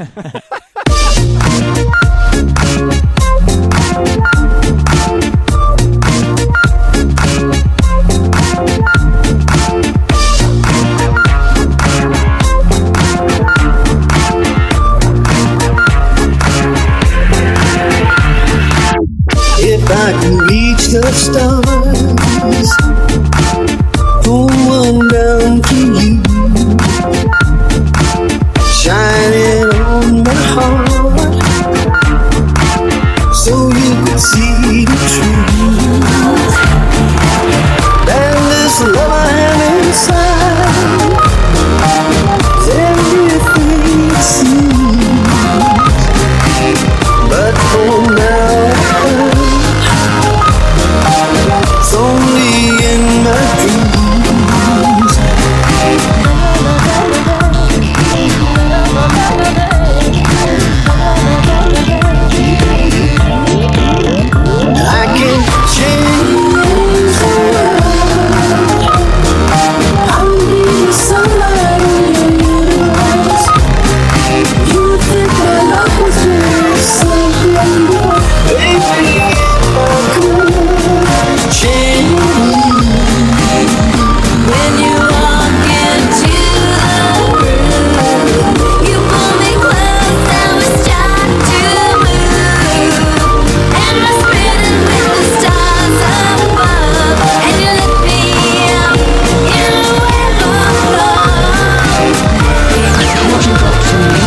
If I can reach the stars, pull one down to you, shining on my heart, so you can see the truth. And this love I have inside is everything it seems, but for now it's only in my dreams. I can't change the world. I need the sunlight in your eyes. You think my love was just something more. Baby, if I could change. When you walk into the room, you pull me close and we start to move. And we're spinning with the stars above, and you lift me up in a wave of love. What you got for me?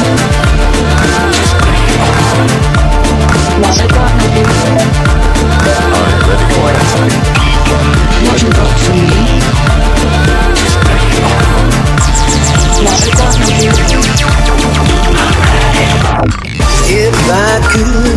What I got for you? Alright, ready for it. What you got for me? What I got for you? If I could